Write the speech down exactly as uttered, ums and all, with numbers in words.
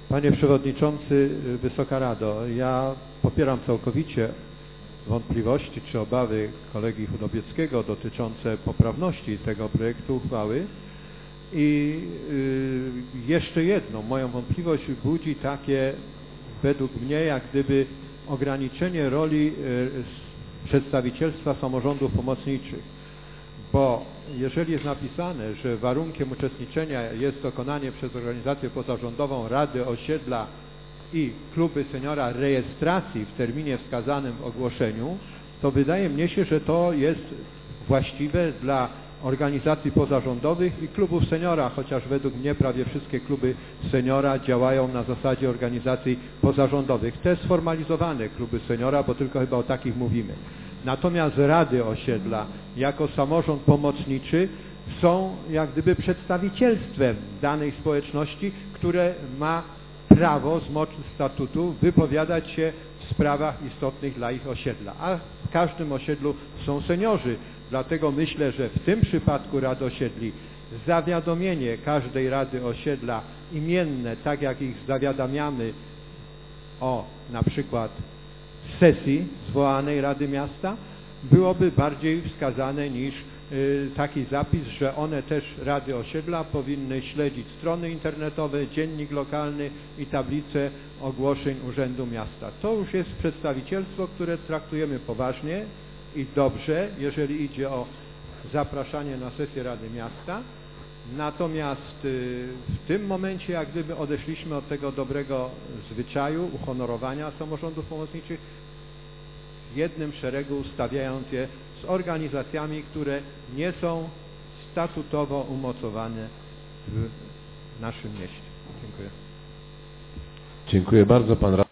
Panie Przewodniczący, Wysoka Rado, ja popieram całkowicie wątpliwości czy obawy kolegi Chudobieckiego dotyczące poprawności tego projektu uchwały i y, jeszcze jedną moją wątpliwość budzi takie według mnie jak gdyby ograniczenie roli y, przedstawicielstwa samorządów pomocniczych, bo jeżeli jest napisane, że warunkiem uczestniczenia jest dokonanie przez organizację pozarządową Rady Osiedla i kluby seniora rejestracji w terminie wskazanym w ogłoszeniu, to wydaje mnie się, że to jest właściwe dla organizacji pozarządowych i klubów seniora, chociaż według mnie prawie wszystkie kluby seniora działają na zasadzie organizacji pozarządowych. Te sformalizowane kluby seniora, bo tylko chyba o takich mówimy. Natomiast Rady Osiedla jako samorząd pomocniczy są jak gdyby przedstawicielstwem danej społeczności, które ma prawo z mocy statutu wypowiadać się w sprawach istotnych dla ich osiedla. A w każdym osiedlu są seniorzy. Dlatego myślę, że w tym przypadku Rad Osiedli zawiadomienie każdej Rady Osiedla imienne, tak jak ich zawiadamiamy o na przykład sesji zwołanej Rady Miasta, byłoby bardziej wskazane niż y, taki zapis, że one też, Rady Osiedla, powinny śledzić strony internetowe, dziennik lokalny i tablice ogłoszeń Urzędu Miasta. To już jest przedstawicielstwo, które traktujemy poważnie i dobrze, jeżeli idzie o zapraszanie na sesję Rady Miasta. Natomiast y, w tym momencie jak gdyby odeszliśmy od tego dobrego zwyczaju uhonorowania samorządów pomocniczych w jednym szeregu, ustawiając je z organizacjami, które nie są statutowo umocowane w naszym mieście. Dziękuję. Dziękuję bardzo. Pan